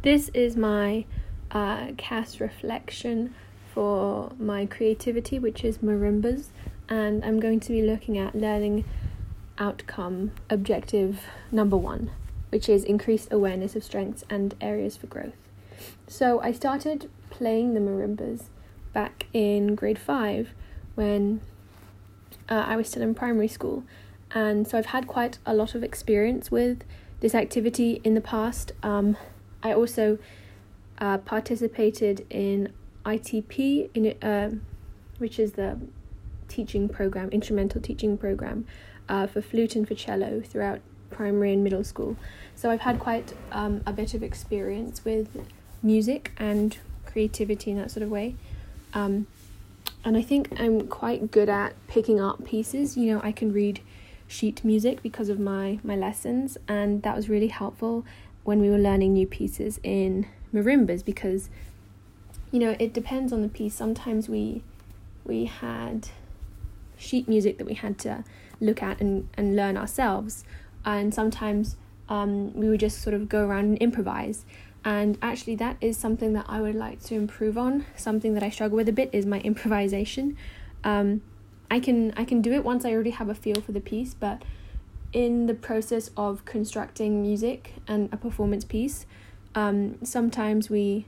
this is my cast reflection for my creativity, which is marimbas, and I'm going to be looking at learning outcome objective number 1, which is increased awareness of strengths and areas for growth. So I started playing the marimbas back in grade 5 when I was still in primary school, and so I've had quite a lot of experience with this activity in the past. I also participated in ITP, which is the teaching program, instrumental teaching program for flute and for cello throughout primary and middle school. So I've had quite a bit of experience with music and creativity in that sort of way. And I think I'm quite good at picking up pieces. I can read sheet music because of my lessons, and that was really helpful when we were learning new pieces in marimbas because, it depends on the piece. Sometimes we had sheet music that we had to look at and learn ourselves, and sometimes we would just sort of go around and improvise. And actually that is something that I would like to improve on. Something that I struggle with a bit is my improvisation. I can do it once I already have a feel for the piece, but in the process of constructing music and a performance piece, sometimes we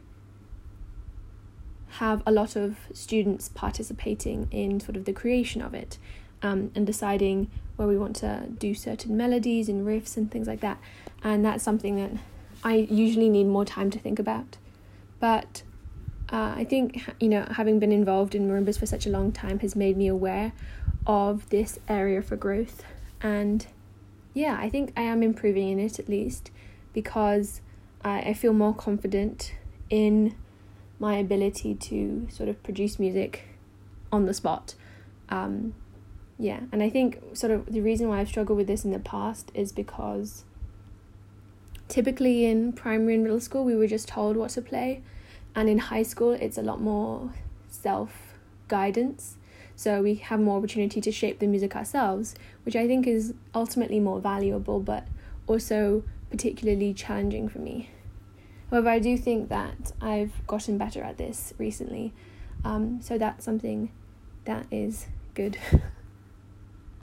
have a lot of students participating in sort of the creation of it, and deciding where we want to do certain melodies and riffs and things like that. And that's something that I usually need more time to think about. But I think, having been involved in marimbas for such a long time has made me aware of this area for growth. And yeah, I think I am improving in it, at least, because I feel more confident in my ability to sort of produce music on the spot. And I think sort of the reason why I've struggled with this in the past is because typically in primary and middle school we were just told what to play, and in high school it's a lot more self-guidance, so we have more opportunity to shape the music ourselves, which I think is ultimately more valuable but also particularly challenging for me. However, I do think that I've gotten better at this recently, so that's something that is good.